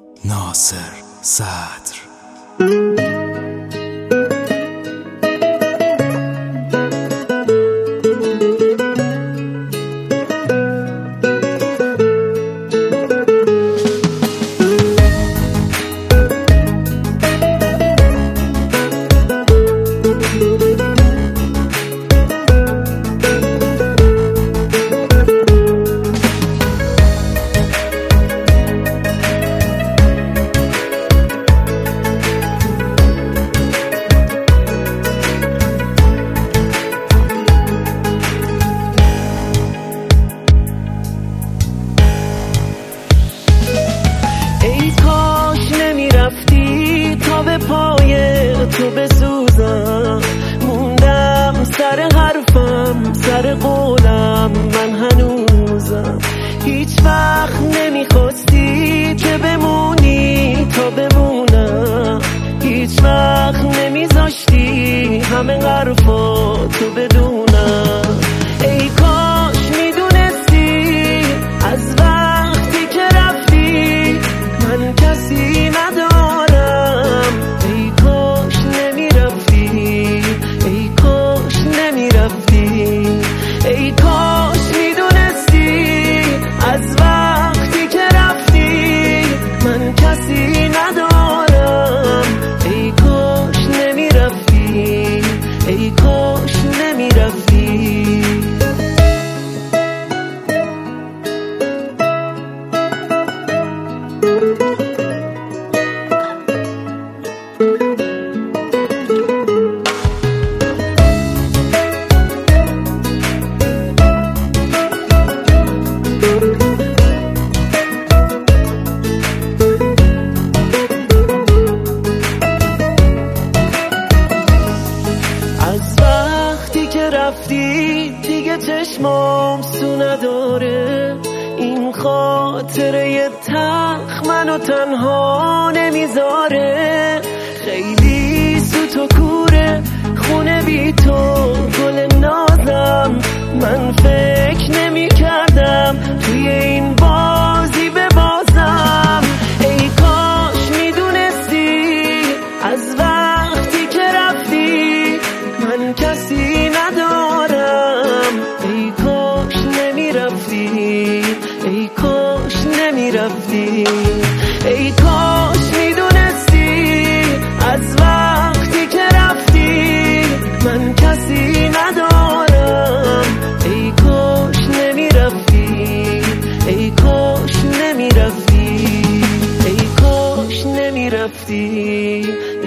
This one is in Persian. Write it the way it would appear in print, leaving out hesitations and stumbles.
ناصر صدر. به پای تو بسوزم، موندم سر حرفم، سر قولم، من هنوزم. هیچ وقت نمیخواستی که بمونی تا بمونم، هیچ وقت نمیذاشتی همه حرفاتو بدونم. ای کاش میدونستی از وقتی که رفتی من کسی ندارم. ای کاش نمیرفتی، ای کاش نمیرفتی، ای کاش میدونستی از وقتی که رفتی من کسی ندارم. ای کاش نمیرفتی، ای کاش نمیرفتی. رفتی دیگه چشمام سو نداره، این خاطره تلخ منو تنها نمیذاره. خیلی سوت و کوره خونه بی تو گل نازم، من فکر نمی کردم توی این بازی ببازم. ای کاش میدونستی از وقتی که رفتی من کسی ندارم. ای کاش نمیرفتی، ای کاش نمیرفتی، ای کاش میدونستی از وقتی که رفتی من کسی ندارم. ای کاش نمیرفتی، ای کاش نمیرفتی، ای کاش نمیرفتی،